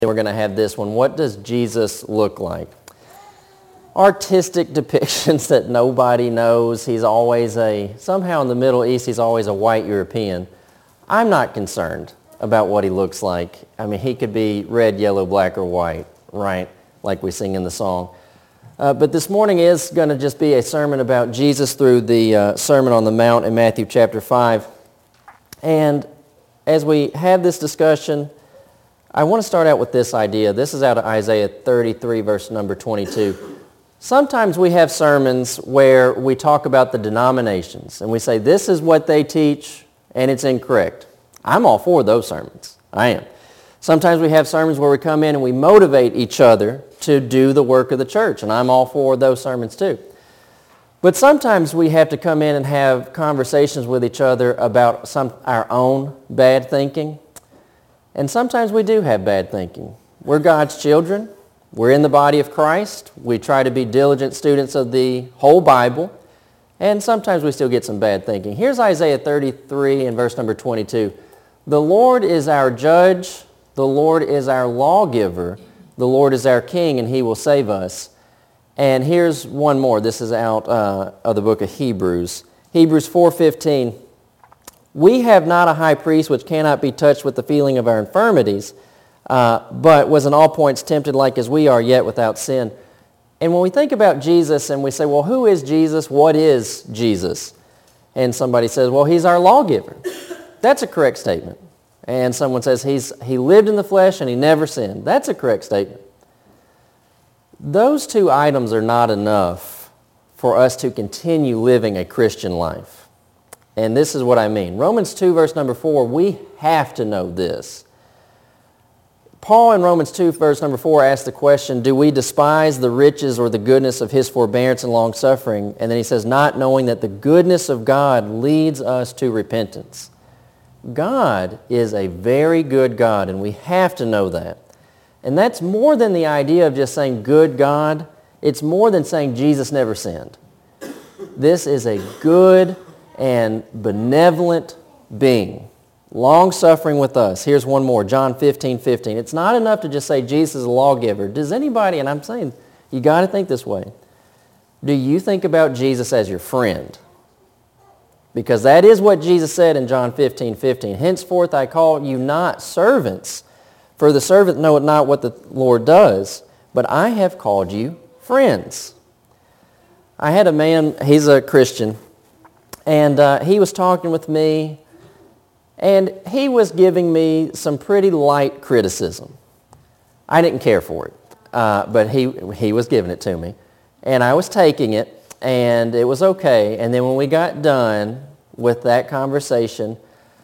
Then we're going to have this one. What does Jesus look like? Artistic depictions that nobody knows. He's always somehow in the Middle East, he's always a white European. I'm not concerned about what he looks like. I mean, he could be red, yellow, black, or white, right? Like we sing in the song. But this morning is going to just be a sermon about Jesus through the Sermon on the Mount in Matthew chapter 5. And as we have this discussion, I want to start out with this idea. This is out of Isaiah 33, verse number 22. Sometimes we have sermons where we talk about the denominations, and we say, this is what they teach, and it's incorrect. I'm all for those sermons. I am. Sometimes we have sermons where we come in and we motivate each other to do the work of the church, and I'm all for those sermons too. But sometimes we have to come in and have conversations with each other about our own bad thinking. And sometimes we do have bad thinking. We're God's children. We're in the body of Christ. We try to be diligent students of the whole Bible. And sometimes we still get some bad thinking. Here's Isaiah 33 and verse number 22. The Lord is our judge. The Lord is our lawgiver. The Lord is our king, and he will save us. And here's one more. This is out of the book of Hebrews. Hebrews 4:15. We have not a high priest which cannot be touched with the feeling of our infirmities, but was in all points tempted like as we are, yet without sin. And when we think about Jesus and we say, well, who is Jesus? What is Jesus? And somebody says, well, he's our lawgiver. That's a correct statement. And someone says he lived in the flesh and he never sinned. That's a correct statement. Those two items are not enough for us to continue living a Christian life. And this is what I mean. Romans 2, verse number 4, we have to know this. Paul in Romans 2, verse number 4 asks the question, do we despise the riches or the goodness of his forbearance and long-suffering? And then he says, not knowing that the goodness of God leads us to repentance. God is a very good God, and we have to know that. And that's more than the idea of just saying good God. It's more than saying Jesus never sinned. This is a good and benevolent being, long-suffering with us. Here's one more, John 15:15. It's not enough to just say Jesus is a lawgiver. Does anybody, and I'm saying you got to think this way, do you think about Jesus as your friend? Because that is what Jesus said in John 15:15. Henceforth I call you not servants, for the servant knoweth not what the Lord does, but I have called you friends. I had a man, he's a Christian, and he was talking with me, and he was giving me some pretty light criticism. I didn't care for it, but he was giving it to me. And I was taking it, and it was okay. And then when we got done with that conversation,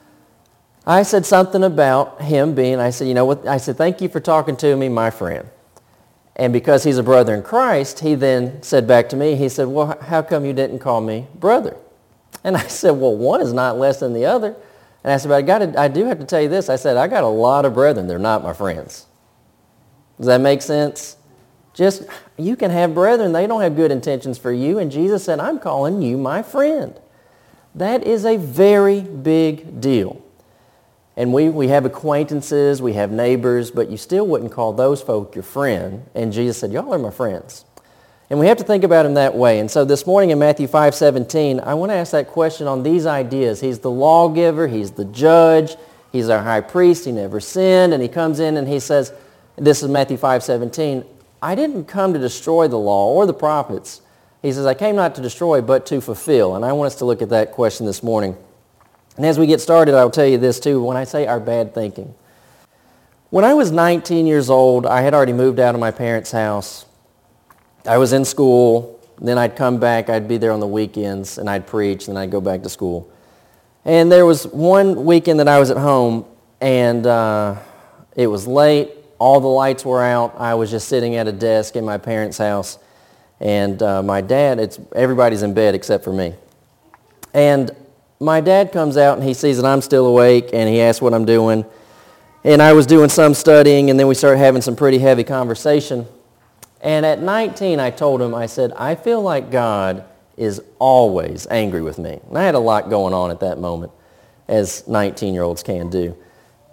I said something about him being, I said, you know what? I said, thank you for talking to me, my friend. And because he's a brother in Christ, he then said back to me, he said, well, how come you didn't call me brother? And I said, well, one is not less than the other. And I said, but I do have to tell you this. I said, I got a lot of brethren. They're not my friends. Does that make sense? Just, you can have brethren. They don't have good intentions for you. And Jesus said, I'm calling you my friend. That is a very big deal. And we have acquaintances, we have neighbors, but you still wouldn't call those folk your friend. And Jesus said, y'all are my friends. And we have to think about him that way. And so this morning in Matthew 5:17, I want to ask that question on these ideas. He's the lawgiver, he's the judge, he's our high priest, he never sinned, and he comes in and he says, this is Matthew 5:17, I didn't come to destroy the law or the prophets. He says, I came not to destroy, but to fulfill. And I want us to look at that question this morning. And as we get started, I'll tell you this too, when I say our bad thinking. When I was 19 years old, I had already moved out of my parents' house. I was in school, then I'd come back, I'd be there on the weekends, and I'd preach, and I'd go back to school. And there was one weekend that I was at home, and it was late, all the lights were out, I was just sitting at a desk in my parents' house, and my dad, everybody's in bed except for me. And my dad comes out, and he sees that I'm still awake, and he asks what I'm doing. And I was doing some studying, and then we started having some pretty heavy conversation. And at 19, I told him, I said, I feel like God is always angry with me. And I had a lot going on at that moment, as 19-year-olds can do.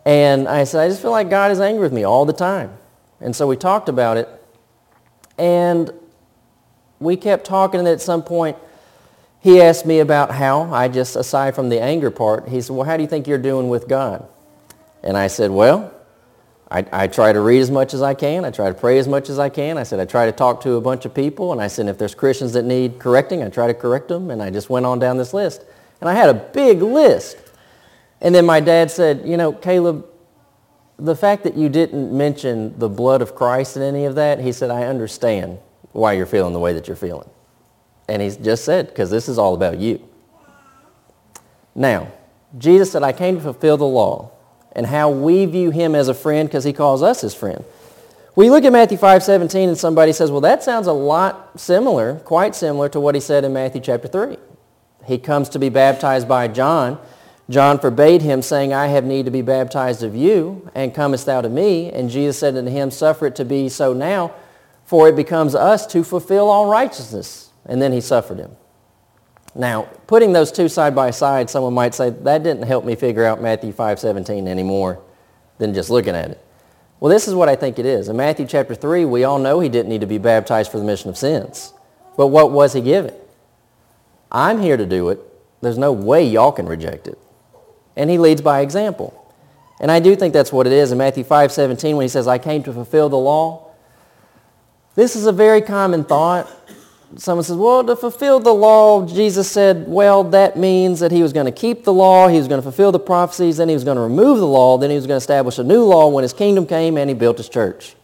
And I said, I just feel like God is angry with me all the time. And so we talked about it. And we kept talking, and at some point, he asked me about how, aside from the anger part, he said, well, how do you think you're doing with God? And I said, well, I try to read as much as I can. I try to pray as much as I can. I said, I try to talk to a bunch of people. And I said, if there's Christians that need correcting, I try to correct them. And I just went on down this list. And I had a big list. And then my dad said, you know, Caleb, the fact that you didn't mention the blood of Christ in any of that, he said, I understand why you're feeling the way that you're feeling. And he just said, because this is all about you. Now, Jesus said, I came to fulfill the law, and how we view him as a friend because he calls us his friend. We look at Matthew 5:17 and somebody says, well, that sounds a lot similar, quite similar to what he said in Matthew chapter 3. He comes to be baptized by John. John forbade him, saying, I have need to be baptized of you, and comest thou to me? And Jesus said unto him, suffer it to be so now, for it becomes us to fulfill all righteousness. And then he suffered him. Now, putting those two side by side, someone might say, that didn't help me figure out Matthew 5:17 any more than just looking at it. Well, this is what I think it is. In Matthew chapter 3, we all know he didn't need to be baptized for the remission of sins. But what was he given? I'm here to do it. There's no way y'all can reject it. And he leads by example. And I do think that's what it is. In Matthew 5:17, when he says, I came to fulfill the law, this is a very common thought. Someone says, well, to fulfill the law, Jesus said, well, that means that he was going to keep the law, he was going to fulfill the prophecies, then he was going to remove the law, then he was going to establish a new law when his kingdom came, and he built his church.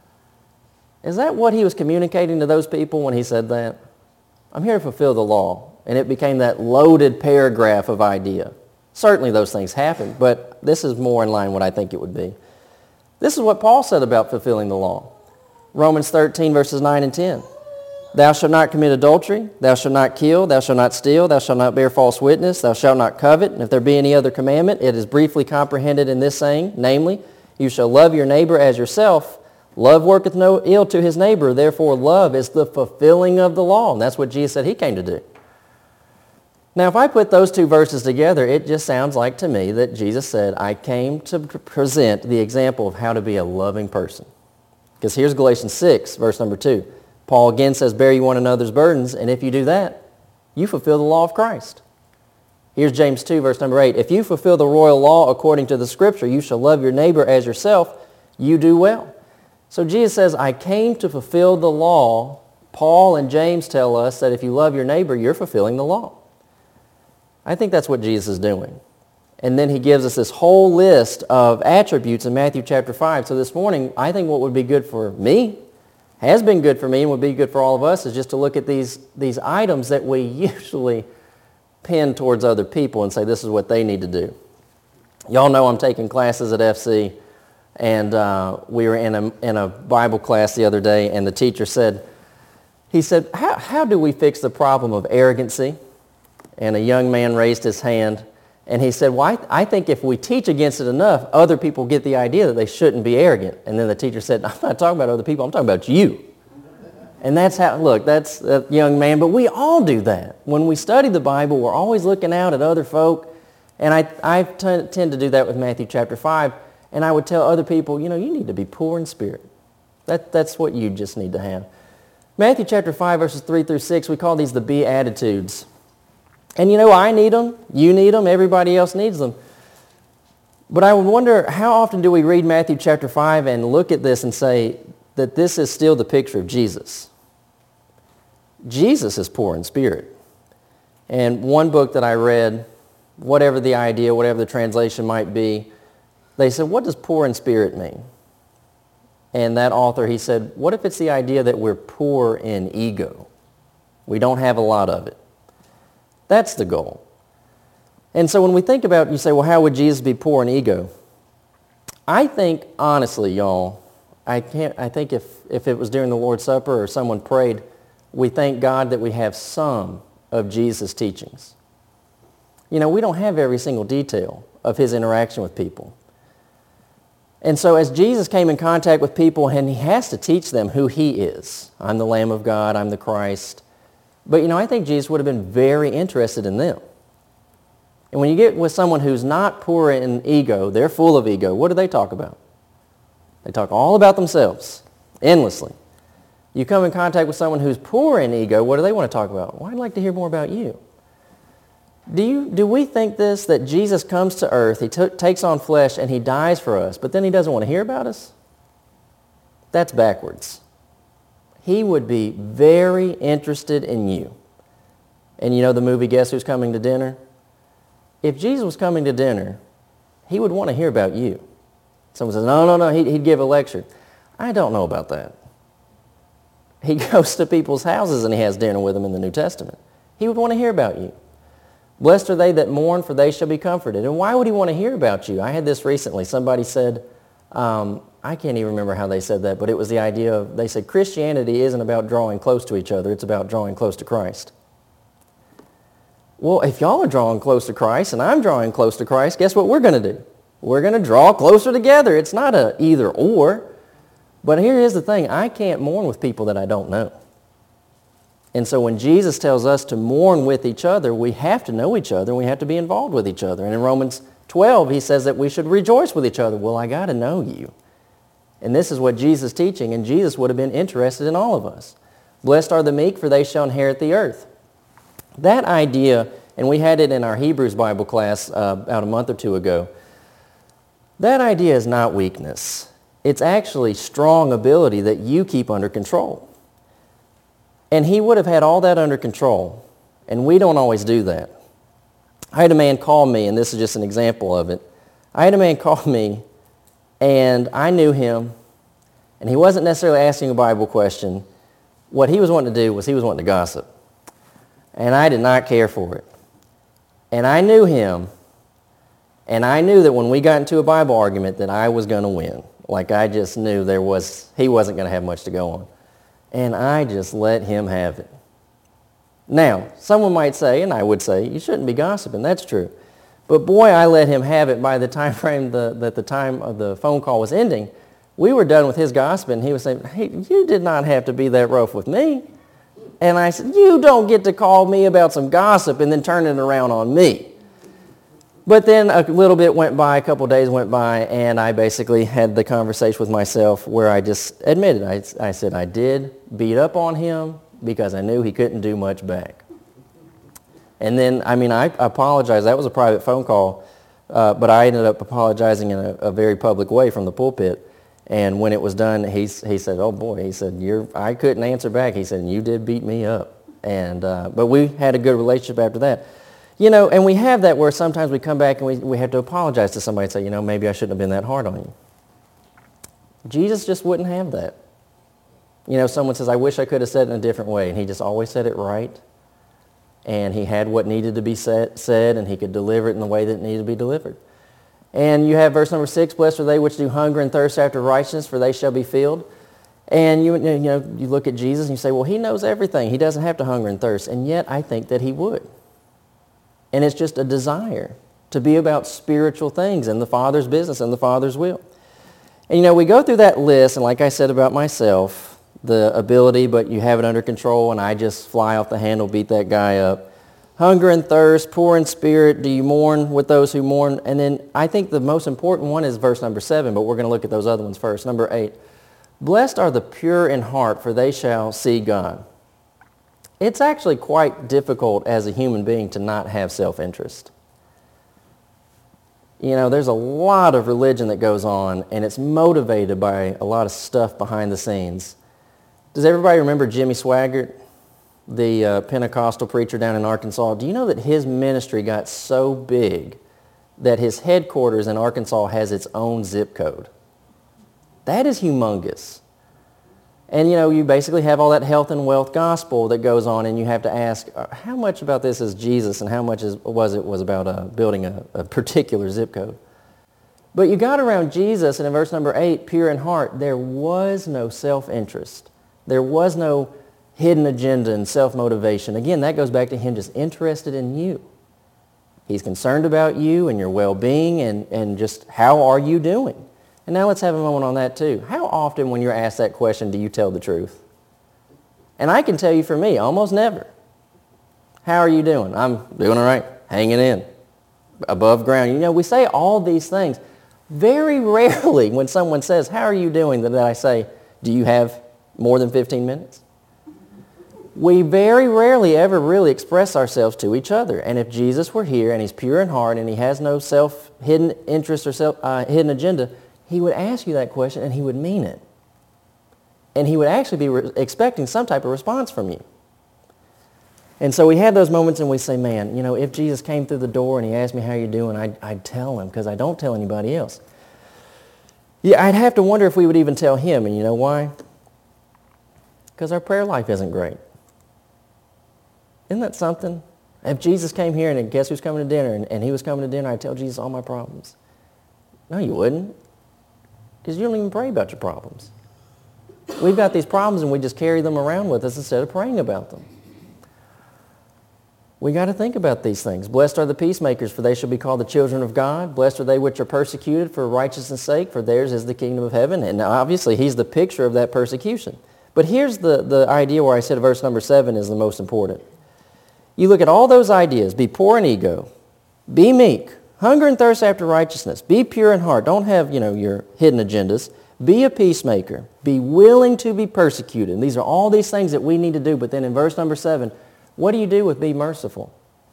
Is that what he was communicating to those people when he said that? I'm here to fulfill the law. And it became that loaded paragraph of idea. Certainly those things happened, but this is more in line with what I think it would be. This is what Paul said about fulfilling the law. Romans 13, verses 9 and 10. Thou shalt not commit adultery, thou shalt not kill, thou shalt not steal, thou shalt not bear false witness, thou shalt not covet. And if there be any other commandment, it is briefly comprehended in this saying, namely, you shall love your neighbor as yourself. Love worketh no ill to his neighbor, therefore love is the fulfilling of the law. And that's what Jesus said he came to do. Now, if I put those two verses together, it just sounds like to me that Jesus said, I came to present the example of how to be a loving person. Because here's Galatians 6, verse number 2. Paul again says, bear you one another's burdens, and if you do that, you fulfill the law of Christ. Here's James 2, verse number 8. If you fulfill the royal law according to the Scripture, you shall love your neighbor as yourself, you do well. So Jesus says, I came to fulfill the law. Paul and James tell us that if you love your neighbor, you're fulfilling the law. I think that's what Jesus is doing. And then he gives us this whole list of attributes in Matthew chapter 5. So this morning, I think what would be good for me, has been good for me and would be good for all of us, is just to look at these items that we usually pin towards other people and say this is what they need to do. Y'all know I'm taking classes at FC, and we were in a Bible class the other day, and the teacher said, how do we fix the problem of arrogancy? And a young man raised his hand, and he said, well, I think if we teach against it enough, other people get the idea that they shouldn't be arrogant. And then the teacher said, I'm not talking about other people, I'm talking about you. And that's how, look, that's a young man, but we all do that. When we study the Bible, we're always looking out at other folk, and I tend to do that with Matthew chapter 5, and I would tell other people, you need to be poor in spirit. That's what you just need to have. Matthew chapter 5, verses 3 through 6, we call these the Beatitudes. And I need them, you need them, everybody else needs them. But I would wonder, how often do we read Matthew chapter 5 and look at this and say that this is still the picture of Jesus? Jesus is poor in spirit. And one book that I read, whatever the idea, whatever the translation might be, they said, what does poor in spirit mean? And that author, he said, what if it's the idea that we're poor in ego? We don't have a lot of it. That's the goal. And so when we think about, you say, well, how would Jesus be poor in ego? I think, honestly, y'all, I think if it was during the Lord's Supper or someone prayed, we thank God that we have some of Jesus' teachings. We don't have every single detail of his interaction with people. And so as Jesus came in contact with people, and he has to teach them who he is. I'm the Lamb of God, I'm the Christ. But, I think Jesus would have been very interested in them. And when you get with someone who's not poor in ego, they're full of ego, what do they talk about? They talk all about themselves, endlessly. You come in contact with someone who's poor in ego, what do they want to talk about? Well, I'd like to hear more about you. Do we think this, that Jesus comes to earth, he takes on flesh, and he dies for us, but then he doesn't want to hear about us? That's backwards. He would be very interested in you. And you know the movie Guess Who's Coming to Dinner? If Jesus was coming to dinner, he would want to hear about you. Someone says, no, he'd give a lecture. I don't know about that. He goes to people's houses and he has dinner with them in the New Testament. He would want to hear about you. Blessed are they that mourn, for they shall be comforted. And why would he want to hear about you? I had this recently. Somebody said, I can't even remember how they said that, but it was the idea of, they said Christianity isn't about drawing close to each other, it's about drawing close to Christ. Well, if y'all are drawing close to Christ and I'm drawing close to Christ, guess what we're going to do? We're going to draw closer together. It's not a either or. But here is the thing. I can't mourn with people that I don't know. And so when Jesus tells us to mourn with each other, we have to know each other and we have to be involved with each other. And in Romans 12, he says that we should rejoice with each other. Well, I got to know you. And this is what Jesus is teaching, and Jesus would have been interested in all of us. Blessed are the meek, for they shall inherit the earth. That idea, and we had it in our Hebrews Bible class about a month or two ago, that idea is not weakness. It's actually strong ability that you keep under control. And he would have had all that under control, and we don't always do that. I had a man call me, and this is just an example of it. I had a man call me, and I knew him, and he wasn't necessarily asking a Bible question. What he was wanting to do was he was wanting to gossip. And I did not care for it. And I knew him, and I knew that when we got into a Bible argument that I was going to win. Like I just knew he wasn't going to have much to go on. And I just let him have it. Now, someone might say, and I would say, you shouldn't be gossiping. That's true. But boy, I let him have it. By the time frame that the time of the phone call was ending, we were done with his gossiping. He was saying, hey, you did not have to be that rough with me. And I said, you don't get to call me about some gossip and then turn it around on me. But then a little bit went by, a couple of days went by, and I basically had the conversation with myself where I just admitted, I said I did beat up on him because I knew he couldn't do much back. And then, I apologized. That was a private phone call, but I ended up apologizing in a very public way from the pulpit. And when it was done, he said, oh boy, he said, I couldn't answer back. He said, you did beat me up. And but we had a good relationship after that. You know, and we have that where sometimes we come back and we have to apologize to somebody and say, you know, maybe I shouldn't have been that hard on you. Jesus just wouldn't have that. You know, someone says, I wish I could have said it in a different way. And he just always said it right. And he had what needed to be said, and he could deliver it in the way that it needed to be delivered. And you have verse number 6, blessed are they which do hunger and thirst after righteousness, for they shall be filled. And you look at Jesus and you say, well, he knows everything. He doesn't have to hunger and thirst. And yet I think that he would. And it's just a desire to be about spiritual things and the Father's business and the Father's will. And we go through that list, and like I said about myself, the ability, but you have it under control, and I just fly off the handle, beat that guy up. Hunger and thirst, poor in spirit, do you mourn with those who mourn? And then I think the most important one is verse number 7, but we're going to look at those other ones first. Number 8, blessed are the pure in heart, for they shall see God. It's actually quite difficult as a human being to not have self-interest. There's a lot of religion that goes on, and it's motivated by a lot of stuff behind the scenes. Does everybody remember Jimmy Swaggart, the Pentecostal preacher down in Arkansas? Do you know that his ministry got so big that his headquarters in Arkansas has its own zip code? That is humongous. And, you basically have all that health and wealth gospel that goes on, and you have to ask, how much about this is Jesus and how much was about building a particular zip code? But you got around Jesus, and in verse number 8, pure in heart, there was no self-interest. There was no hidden agenda and self-motivation. Again, that goes back to him just interested in you. He's concerned about you and your well-being and just how are you doing. And now let's have a moment on that too. How often when you're asked that question do you tell the truth? And I can tell you for me, almost never. How are you doing? I'm doing all right, hanging in. above ground. You know, we say all these things. Very rarely when someone says, how are you doing, that I say, do you have more than 15 minutes? We very rarely ever really express ourselves to each other. And if Jesus were here and he's pure in heart and he has no hidden interest or hidden agenda, he would ask you that question and he would mean it. And he would actually be expecting some type of response from you. And so we have those moments and we say, man, you know, if Jesus came through the door and he asked me how you're doing, I'd tell him, because I don't tell anybody else. Yeah, I'd have to wonder if we would even tell him. And you know why? Because our prayer life isn't great. Isn't that something? If Jesus came here and guess who's coming to dinner, and he was coming to dinner, I'd tell Jesus all my problems. No, you wouldn't. Because you don't even pray about your problems. We've got these problems and we just carry them around with us instead of praying about them. We got to think about these things. Blessed are the peacemakers, for they shall be called the children of God. Blessed are they which are persecuted for righteousness' sake, for theirs is the kingdom of heaven. And obviously, he's the picture of that persecution. But here's the idea where I said verse number 7 is the most important. You look at all those ideas. Be poor in ego. Be meek. Hunger and thirst after righteousness. Be pure in heart. Don't have, your hidden agendas. Be a peacemaker. Be willing to be persecuted. And these are all these things that we need to do. But then in verse number 7, what do you do with be merciful?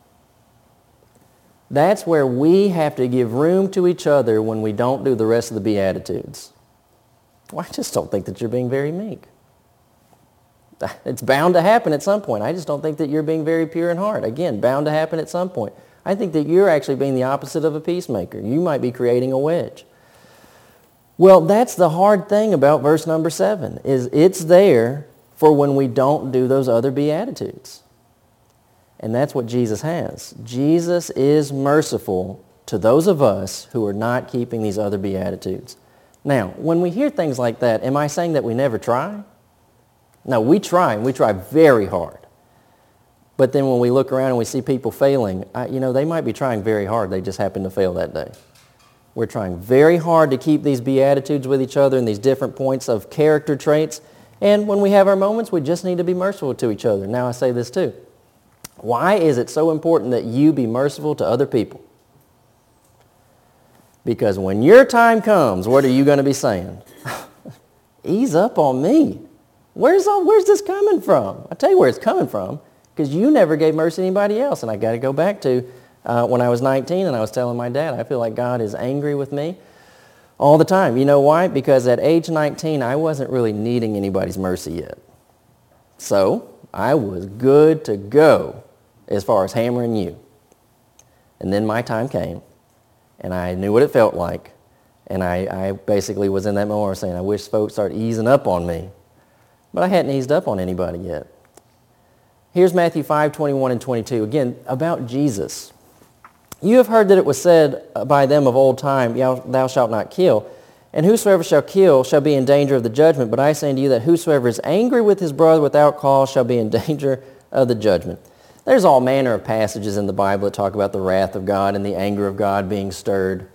That's where we have to give room to each other when we don't do the rest of the Beatitudes. Well, I just don't think that you're being very meek. It's bound to happen at some point. I just don't think that you're being very pure in heart. Again, bound to happen at some point. I think that you're actually being the opposite of a peacemaker. You might be creating a wedge. Well, that's the hard thing about verse number 7, is it's there for when we don't do those other Beatitudes. And that's what Jesus has. Jesus is merciful to those of us who are not keeping these other Beatitudes. Now, when we hear things like that, am I saying that we never try? No, we try, and we try very hard. But then when we look around and we see people failing, they might be trying very hard. They just happen to fail that day. We're trying very hard to keep these Beatitudes with each other and these different points of character traits. And when we have our moments, we just need to be merciful to each other. Now I say this too. Why is it so important that you be merciful to other people? Because when your time comes, what are you going to be saying? Ease up on me. Where's this coming from? I'll tell you where it's coming from. Because you never gave mercy to anybody else. And I got to go back to when I was 19 and I was telling my dad, I feel like God is angry with me all the time. You know why? Because at age 19, I wasn't really needing anybody's mercy yet. So I was good to go as far as hammering you. And then my time came, and I knew what it felt like. And I basically was in that moment where I was saying, I wish folks started easing up on me. But I hadn't eased up on anybody yet. Here's Matthew 5:21 and 22. Again, about Jesus. You have heard that it was said by them of old time, thou shalt not kill. And whosoever shall kill shall be in danger of the judgment. But I say unto you that whosoever is angry with his brother without cause shall be in danger of the judgment. There's all manner of passages in the Bible that talk about the wrath of God and the anger of God being stirred.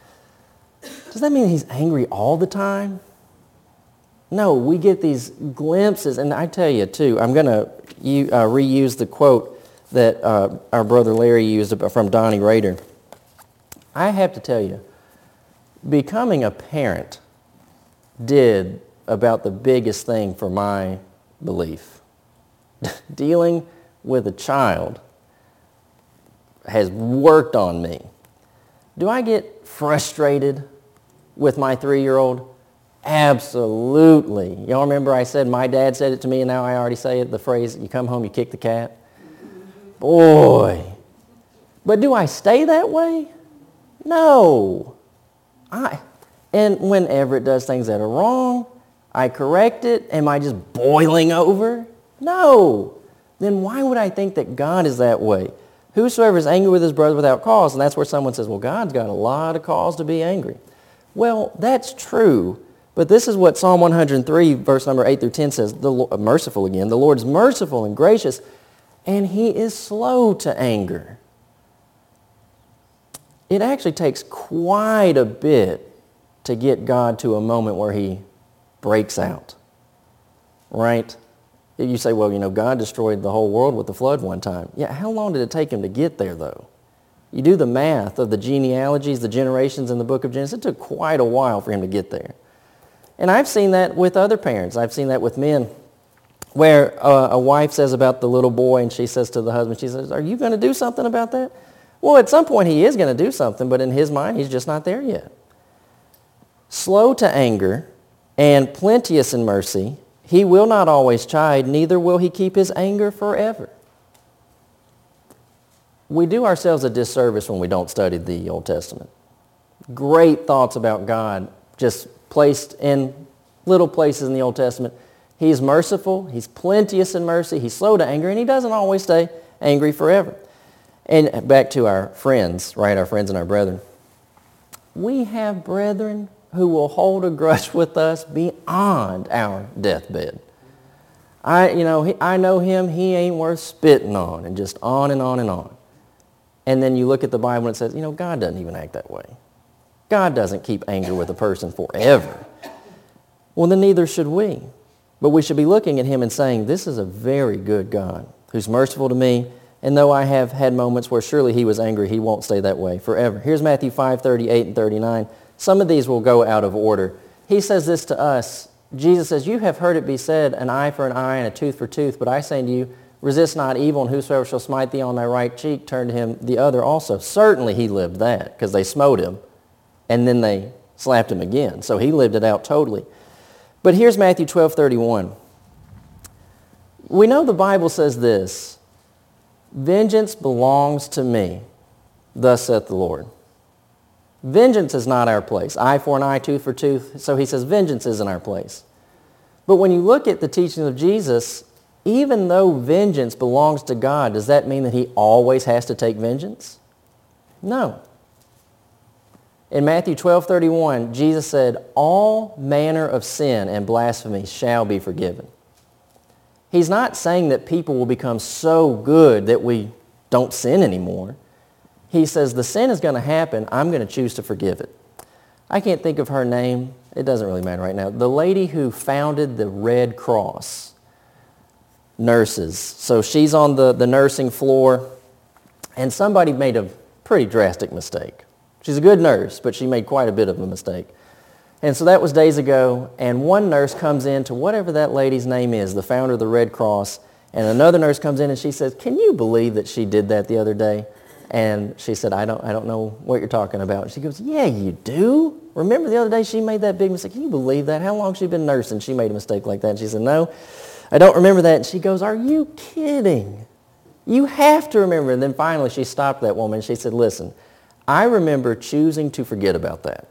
Does that mean he's angry all the time? No, we get these glimpses. And I tell you, too, I'm going to reuse the quote that our brother Larry used from Donnie Rader. I have to tell you, becoming a parent did about the biggest thing for my belief. Dealing with a child has worked on me. Do I get frustrated with my 3-year-old? Absolutely. Y'all remember I said my dad said it to me and now I already say it, the phrase, you come home, you kick the cat? Boy. But do I stay that way? No. And when Everett does things that are wrong, I correct it. Am I just boiling over? No. Then why would I think that God is that way? Whosoever is angry with his brother without cause, and that's where someone says, well, God's got a lot of cause to be angry. Well, that's true, but this is what Psalm 103, verse number 8 through 10 says, merciful again, the Lord is merciful and gracious, and he is slow to anger. It actually takes quite a bit to get God to a moment where he breaks out, right? You say, well, God destroyed the whole world with the flood one time. Yeah, how long did it take him to get there, though? You do the math of the genealogies, the generations in the book of Genesis. It took quite a while for him to get there. And I've seen that with other parents. I've seen that with men where a wife says about the little boy and she says to the husband, she says, are you going to do something about that? Well, at some point he is going to do something, but in his mind he's just not there yet. Slow to anger and plenteous in mercy, he will not always chide, neither will he keep his anger forever. We do ourselves a disservice when we don't study the Old Testament. Great thoughts about God just placed in little places in the Old Testament. He's merciful, he's plenteous in mercy, he's slow to anger, and he doesn't always stay angry forever. And back to our friends, right, our friends and our brethren. We have brethren who will hold a grudge with us beyond our deathbed. I know him, he ain't worth spitting on, and just on and on and on. And then you look at the Bible and it says, God doesn't even act that way. God doesn't keep anger with a person forever. Well, then neither should we. But we should be looking at him and saying, this is a very good God who's merciful to me. And though I have had moments where surely he was angry, he won't stay that way forever. Here's Matthew 5:38 and 39. Some of these will go out of order. He says this to us. Jesus says, you have heard it be said, an eye for an eye and a tooth for tooth. But I say to you, resist not evil, and whosoever shall smite thee on thy right cheek, turn to him the other also. Certainly he lived that, because they smote him, and then they slapped him again. So he lived it out totally. But here's Matthew 12:31. We know the Bible says this, vengeance belongs to me, thus saith the Lord. Vengeance is not our place. Eye for an eye, tooth for tooth. So he says vengeance isn't our place. But when you look at the teachings of Jesus, even though vengeance belongs to God, does that mean that he always has to take vengeance? No. In Matthew 12:31, Jesus said, all manner of sin and blasphemy shall be forgiven. He's not saying that people will become so good that we don't sin anymore. He says the sin is going to happen. I'm going to choose to forgive it. I can't think of her name. It doesn't really matter right now. The lady who founded the Red Cross. Nurses. So she's on the nursing floor, and somebody made a pretty drastic mistake. She's a good nurse, but she made quite a bit of a mistake. And so that was days ago, and one nurse comes in to whatever that lady's name is, the founder of the Red Cross, and another nurse comes in and she says, can you believe that she did that the other day? And she said, I don't know what you're talking about. And she goes, yeah, you do. Remember the other day she made that big mistake? Can you believe that? How long has she been nursing? She made a mistake like that. And she said, no, I don't remember that. And she goes, are you kidding? You have to remember. And then finally she stopped that woman and she said, listen, I remember choosing to forget about that.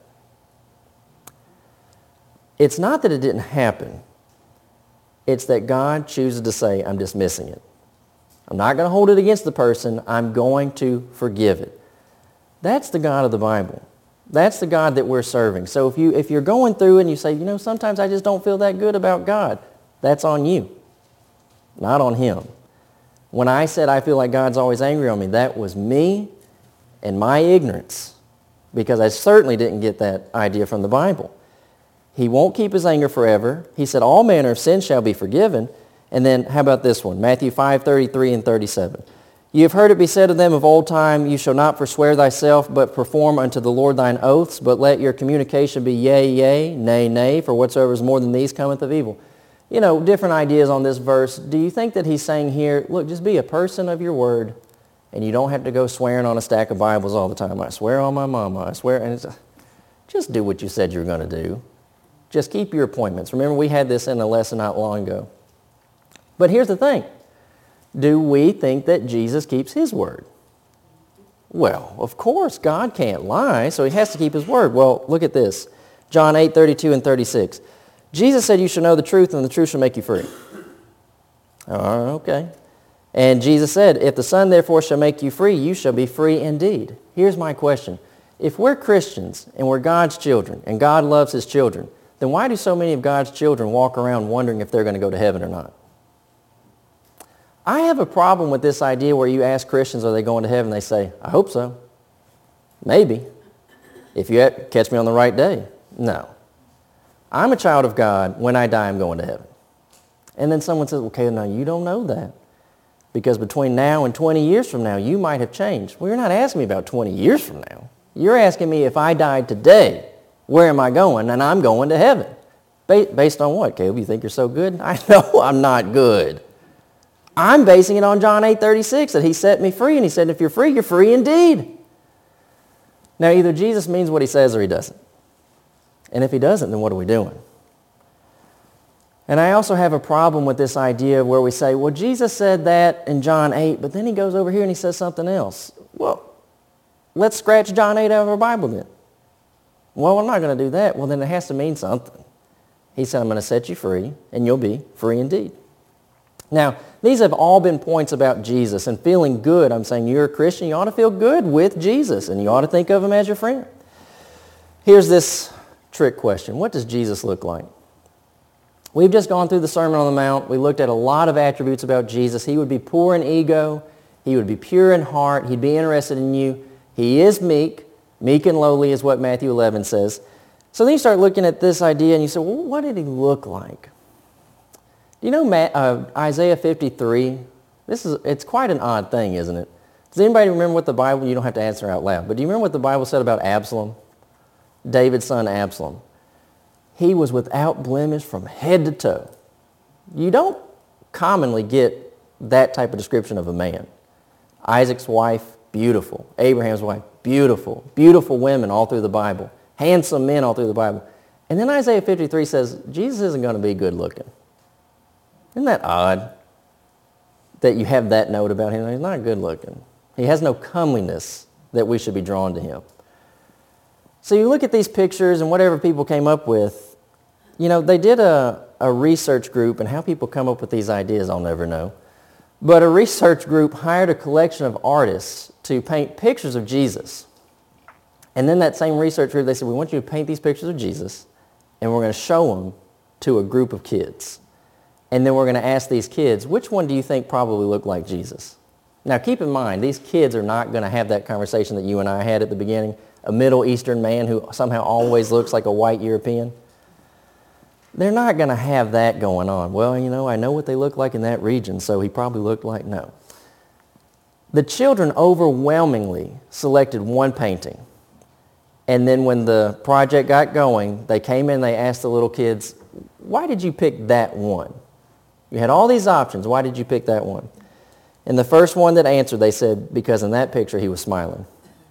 It's not that it didn't happen. It's that God chooses to say, I'm dismissing it. I'm not going to hold it against the person. I'm going to forgive it. That's the God of the Bible. That's the God that we're serving. So if you're going through and you say, sometimes I just don't feel that good about God, that's on you, not on him. When I said I feel like God's always angry on me, that was me and my ignorance, because I certainly didn't get that idea from the Bible. He won't keep his anger forever. He said all manner of sin shall be forgiven. And then how about this one? Matthew 5:33 and 37. You have heard it be said of them of old time, you shall not forswear thyself, but perform unto the Lord thine oaths, but let your communication be yea, yea, nay, nay, for whatsoever is more than these cometh of evil. Different ideas on this verse. Do you think that he's saying here, look, just be a person of your word, and you don't have to go swearing on a stack of Bibles all the time. I swear on my mama, I swear, and just do what you said you were going to do. Just keep your appointments. Remember, we had this in a lesson not long ago. But here's the thing. Do we think that Jesus keeps his word? Well, of course, God can't lie, so he has to keep his word. Well, look at this. John 8:32 and 36. Jesus said, you shall know the truth, and the truth shall make you free. Okay. And Jesus said, if the Son therefore shall make you free, you shall be free indeed. Here's my question. If we're Christians, and we're God's children, and God loves his children, then why do so many of God's children walk around wondering if they're going to go to heaven or not? I have a problem with this idea where you ask Christians, are they going to heaven? They say, I hope so. Maybe. If you catch me on the right day. No. I'm a child of God. When I die, I'm going to heaven. And then someone says, okay, now you don't know that. Because between now and 20 years from now, you might have changed. Well, you're not asking me about 20 years from now. You're asking me if I died today, where am I going? And I'm going to heaven. Based on what, Caleb? You think you're so good? I know I'm not good. I'm basing it on John 8:36, that he set me free, and he said, if you're free indeed. Now, either Jesus means what he says or he doesn't. And if he doesn't, then what are we doing? And I also have a problem with this idea where we say, well, Jesus said that in John 8, but then he goes over here and he says something else. Well, let's scratch John 8 out of our Bible then. Well, I'm not going to do that. Well, then it has to mean something. He said, I'm going to set you free, and you'll be free indeed. Now, these have all been points about Jesus, and feeling good. I'm saying you're a Christian, you ought to feel good with Jesus, and you ought to think of him as your friend. Here's this trick question. What does Jesus look like? We've just gone through the Sermon on the Mount. We looked at a lot of attributes about Jesus. He would be poor in ego. He would be pure in heart. He'd be interested in you. He is meek. Meek and lowly is what Matthew 11 says. So then you start looking at this idea and you say, well, what did he look like? Do you know Isaiah 53? It's quite an odd thing, isn't it? Does anybody remember what the Bible, you don't have to answer out loud, but do you remember what the Bible said about Absalom? David's son Absalom. He was without blemish from head to toe. You don't commonly get that type of description of a man. Isaac's wife, beautiful. Abraham's wife, beautiful. Beautiful women all through the Bible. Handsome men all through the Bible. And then Isaiah 53 says, Jesus isn't going to be good looking. Isn't that odd that you have that note about him? He's not good looking. He has no comeliness that we should be drawn to him. So you look at these pictures and whatever people came up with, they did a research group, and how people come up with these ideas I'll never know. But a research group hired a collection of artists to paint pictures of Jesus. And then that same research group, they said, we want you to paint these pictures of Jesus, and we're going to show them to a group of kids. And then we're going to ask these kids, which one do you think probably looked like Jesus? Now keep in mind, these kids are not going to have that conversation that you and I had at the beginning, a Middle Eastern man who somehow always looks like a white European. They're not going to have that going on. Well, I know what they look like in that region, so he probably looked like, no. The children overwhelmingly selected one painting. And then when the project got going, they came in, they asked the little kids, why did you pick that one? You had all these options. Why did you pick that one? And the first one that answered, they said, because in that picture he was smiling.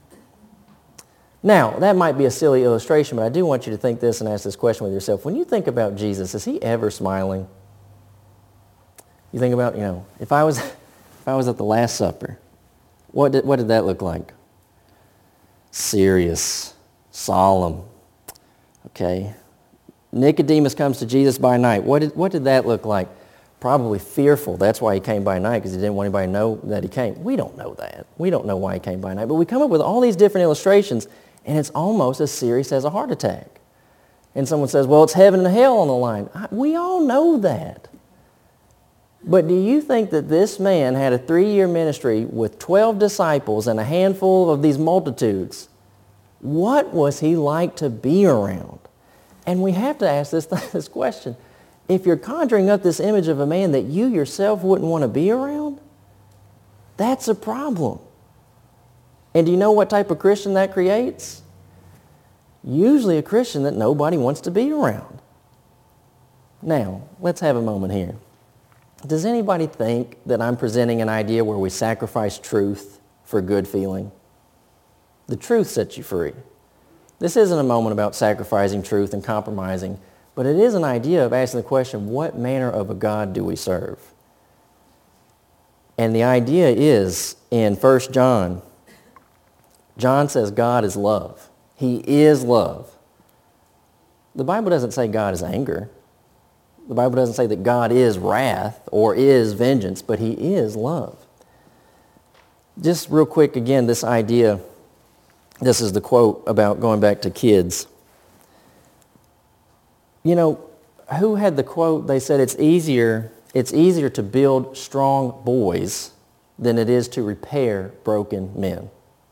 Now, that might be a silly illustration, but I do want you to think this and ask this question with yourself. When you think about Jesus, is he ever smiling? You think about, if I was at the Last Supper, what did that look like? Serious, solemn. Okay. Nicodemus comes to Jesus by night. What did that look like? Probably fearful. That's why he came by night, because he didn't want anybody to know that he came. We don't know that. We don't know why he came by night. But we come up with all these different illustrations, and it's almost as serious as a heart attack. And someone says, well, it's heaven and hell on the line. We all know that. But do you think that this man had a 3-year ministry with 12 disciples and a handful of these multitudes? What was he like to be around? And we have to ask this question. If you're conjuring up this image of a man that you yourself wouldn't want to be around, that's a problem. And do you know what type of Christian that creates? Usually a Christian that nobody wants to be around. Now, let's have a moment here. Does anybody think that I'm presenting an idea where we sacrifice truth for good feeling? The truth sets you free. This isn't a moment about sacrificing truth and compromising, but it is an idea of asking the question, what manner of a God do we serve? And the idea is in 1 John, John says God is love. He is love. The Bible doesn't say God is anger. The Bible doesn't say that God is wrath or is vengeance, but he is love. Just real quick again, this idea, this is the quote about going back to kids. Who had the quote? They said it's easier to build strong boys than it is to repair broken men.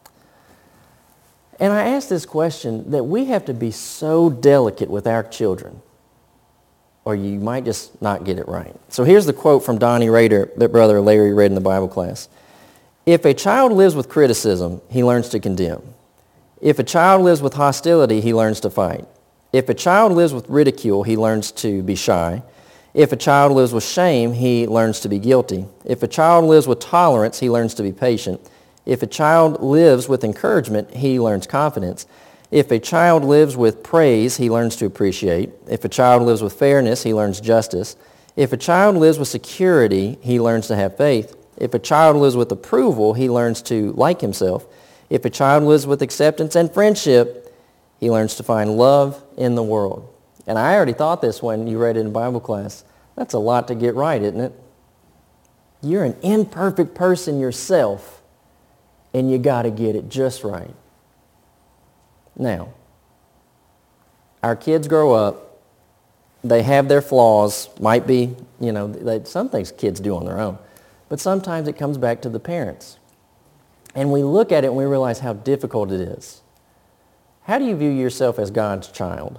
And I ask this question that we have to be so delicate with our children. or you might just not get it right. So here's the quote from Donnie Rader that Brother Larry read in the Bible class. If a child lives with criticism, he learns to condemn. If a child lives with hostility, he learns to fight. If a child lives with ridicule, he learns to be shy. If a child lives with shame, he learns to be guilty. If a child lives with tolerance, he learns to be patient. If a child lives with encouragement, he learns confidence. If a child lives with praise, he learns to appreciate. If a child lives with fairness, he learns justice. If a child lives with security, he learns to have faith. If a child lives with approval, he learns to like himself. If a child lives with acceptance and friendship, he learns to find love in the world. And I already thought this when you read it in Bible class. That's a lot to get right, isn't it? You're an imperfect person yourself, and you got to get it just right. Now, our kids grow up. They have their flaws. Might be, some things kids do on their own. But sometimes it comes back to the parents. And we look at it and we realize how difficult it is. How do you view yourself as God's child?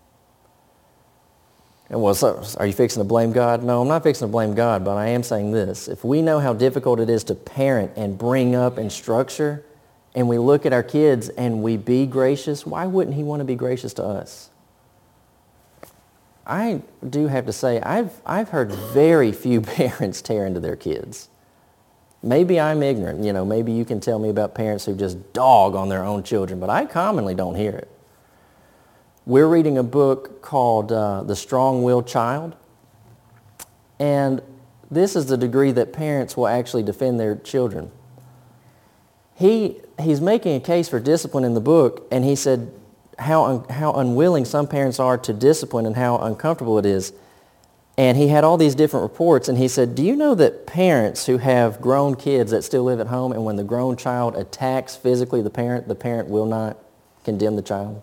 And well, so are you fixing to blame God? No, I'm not fixing to blame God, but I am saying this. If we know how difficult it is to parent and bring up and structure, and we look at our kids and we be gracious, why wouldn't he want to be gracious to us? I do have to say, I've heard very few parents tear into their kids. Maybe I'm ignorant. Maybe you can tell me about parents who just dog on their own children, but I commonly don't hear it. We're reading a book called The Strong-Willed Child, and this is the degree that parents will actually defend their children. He's making a case for discipline in the book, and he said how unwilling some parents are to discipline and how uncomfortable it is. And he had all these different reports, and he said, do you know that parents who have grown kids that still live at home, and when the grown child attacks physically the parent will not condemn the child?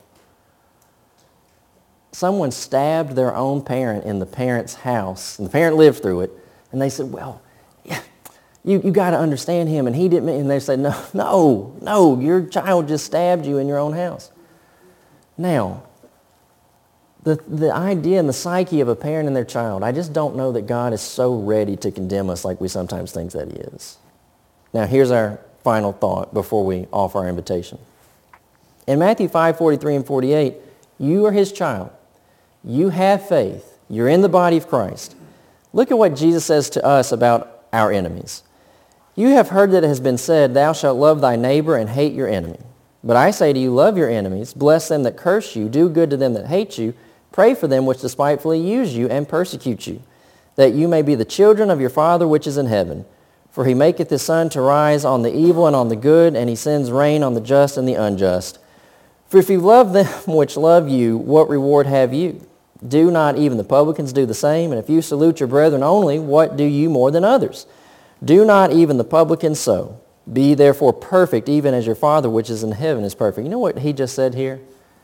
Someone stabbed their own parent in the parent's house, and the parent lived through it, and they said, well, yeah, you got to understand him, and he didn't, and they said, no, your child just stabbed you in your own house. Now, the idea and the psyche of a parent and their child, I just don't know that God is so ready to condemn us like we sometimes think that he is. Now, here's our final thought before we offer our invitation. In Matthew 5:43 and 48, you are his child. You have faith. You're in the body of Christ. Look at what Jesus says to us about our enemies. You have heard that it has been said, thou shalt love thy neighbor and hate your enemy. But I say to you, love your enemies, bless them that curse you, do good to them that hate you, pray for them which despitefully use you and persecute you, that you may be the children of your Father which is in heaven. For he maketh his sun to rise on the evil and on the good, and he sends rain on the just and the unjust. For if you love them which love you, what reward have you? Do not even the publicans do the same? And if you salute your brethren only, what do you more than others? Do not even the publicans so? Be therefore perfect, even as your Father which is in heaven is perfect. You know what he just said here?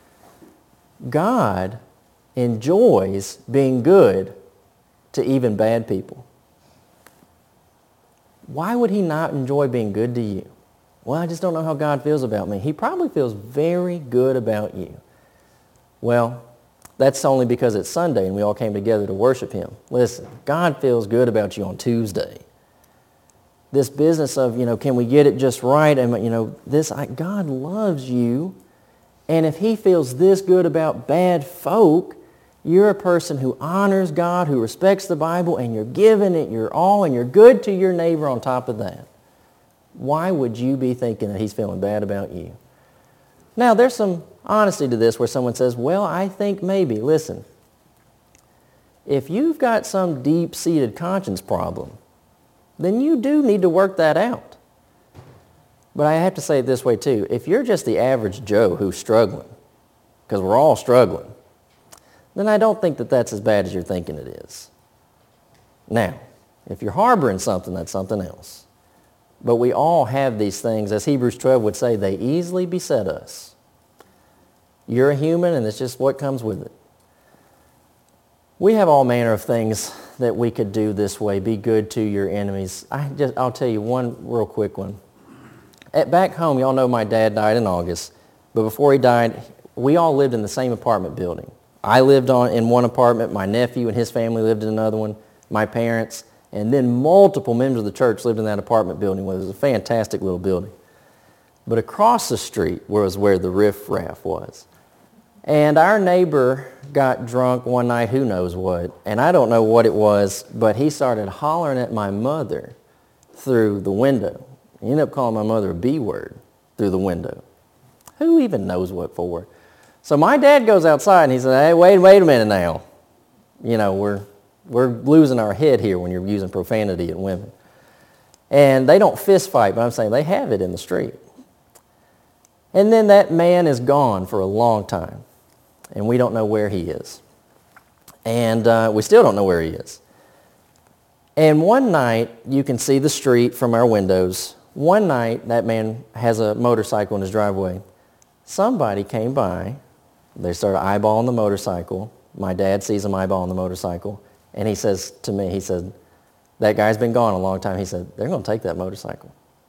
God enjoys being good to even bad people. Why would he not enjoy being good to you? Well, I just don't know how God feels about me. He probably feels very good about you. Well, that's only because it's Sunday and we all came together to worship him. Listen, God feels good about you on Tuesday. This business of, can we get it just right? And, God loves you. And if he feels this good about bad folk, you're a person who honors God, who respects the Bible, and you're giving it your all, and you're good to your neighbor on top of that. Why would you be thinking that he's feeling bad about you? Now, there's some honesty to this where someone says, well, I think maybe. Listen, if you've got some deep-seated conscience problem, then you do need to work that out. But I have to say it this way too. If you're just the average Joe who's struggling, because we're all struggling, then I don't think that that's as bad as you're thinking it is. Now, if you're harboring something, that's something else. But we all have these things. As Hebrews 12 would say, they easily beset us. You're a human, and it's just what comes with it. We have all manner of things that we could do this way. Be good to your enemies. I'll tell you one real quick one. Back home, y'all know my dad died in August. But before he died, we all lived in the same apartment building. I lived in one apartment. My nephew and his family lived in another one. My parents. And then multiple members of the church lived in that apartment building. It was a fantastic little building. But across the street was where the riffraff was. And our neighbor got drunk one night, who knows what, and I don't know what it was, but he started hollering at my mother through the window. He ended up calling my mother a B word through the window. Who even knows what for? So my dad goes outside and he said, hey, wait a minute now. You know, we're losing our head here when you're using profanity at women. And they don't fist fight, but I'm saying they have it in the street. And then that man is gone for a long time. And we don't know where he is. And we still don't know where he is. And one night, you can see the street from our windows. One night, that man has a motorcycle in his driveway. Somebody came by. They started eyeballing the motorcycle. My dad sees him eyeballing the motorcycle. And he says to me, he said, that guy's been gone a long time. He said, they're going to take that motorcycle.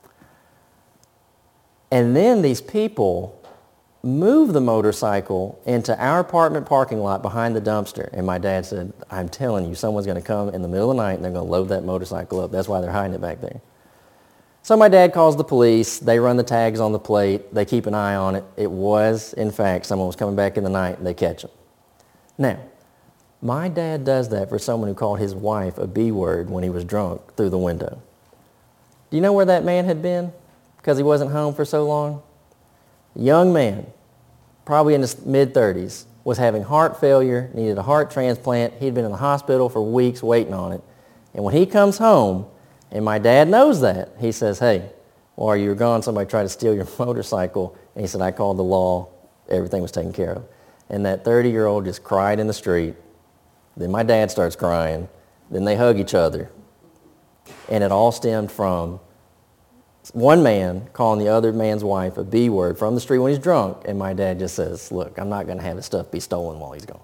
And then these people move the motorcycle into our apartment parking lot behind the dumpster. And my dad said, I'm telling you, someone's going to come in the middle of the night and they're going to load that motorcycle up. That's why they're hiding it back there. So my dad calls the police. They run the tags on the plate. They keep an eye on it. It was, in fact, someone was coming back in the night and they catch him. Now, my dad does that for someone who called his wife a B word when he was drunk through the window. Do you know where that man had been because he wasn't home for so long? Young man, probably in his mid-30s, was having heart failure, needed a heart transplant. He'd been in the hospital for weeks waiting on it. And when he comes home, and my dad knows that, he says, hey, while you were gone, somebody tried to steal your motorcycle. And he said, I called the law. Everything was taken care of. And that 30-year-old just cried in the street. Then my dad starts crying. Then they hug each other. And it all stemmed from one man calling the other man's wife a B word from the street when he's drunk, and my dad just says, look, I'm not going to have his stuff be stolen while he's gone.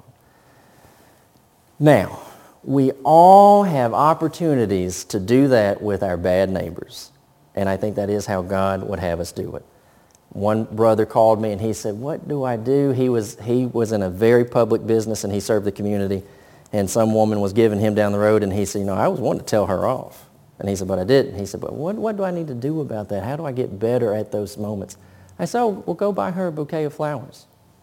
Now, we all have opportunities to do that with our bad neighbors, and I think that is how God would have us do it. One brother called me and he said, what do I do? He was in a very public business and he served the community, and some woman was giving him down the road, and he said, I was wanting to tell her off. And he said, but I didn't. He said, but what do I need to do about that? How do I get better at those moments? I said, well, go buy her a bouquet of flowers.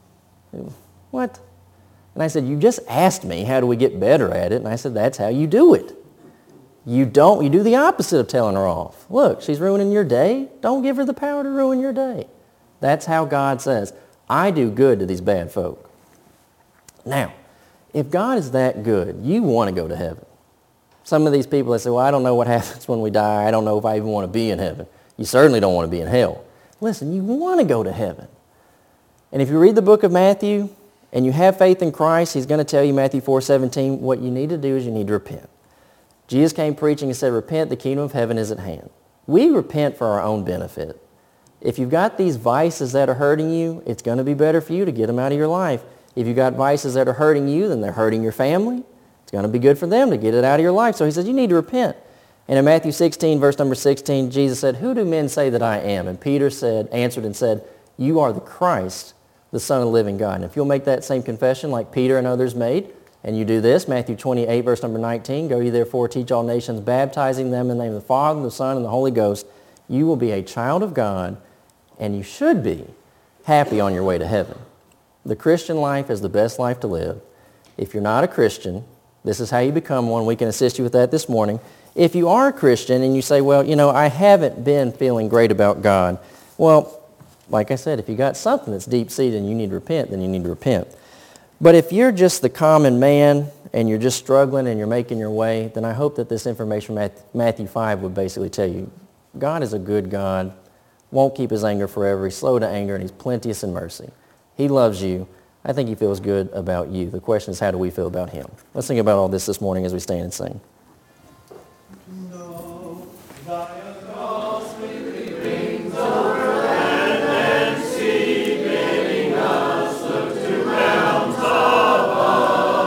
What? And I said, you just asked me, how do we get better at it? And I said, that's how you do it. You do the opposite of telling her off. Look, she's ruining your day. Don't give her the power to ruin your day. That's how God says, I do good to these bad folk. Now, if God is that good, you want to go to heaven. Some of these people that say, well, I don't know what happens when we die. I don't know if I even want to be in heaven. You certainly don't want to be in hell. Listen, you want to go to heaven. And if you read the book of Matthew and you have faith in Christ, he's going to tell you, Matthew 4:17, what you need to do is you need to repent. Jesus came preaching and said, repent, the kingdom of heaven is at hand. We repent for our own benefit. If you've got these vices that are hurting you, it's going to be better for you to get them out of your life. If you've got vices that are hurting you, then they're hurting your family. It's going to be good for them to get it out of your life. So he says, you need to repent. And in Matthew 16, verse number 16, Jesus said, who do men say that I am? And Peter answered and said, you are the Christ, the Son of the living God. And if you'll make that same confession like Peter and others made, and you do this, Matthew 28, verse number 19, go ye therefore teach all nations, baptizing them in the name of the Father, the Son, and the Holy Ghost, you will be a child of God, and you should be happy on your way to heaven. The Christian life is the best life to live. If you're not a Christian, this is how you become one. We can assist you with that this morning. If you are a Christian and you say, well, I haven't been feeling great about God. Well, like I said, if you got something that's deep-seated and you need to repent, then you need to repent. But if you're just the common man and you're just struggling and you're making your way, then I hope that this information from Matthew 5 would basically tell you, God is a good God, won't keep his anger forever. He's slow to anger and he's plenteous in mercy. He loves you. I think he feels good about you. The question is, how do we feel about him? Let's think about all this morning as we stand and sing.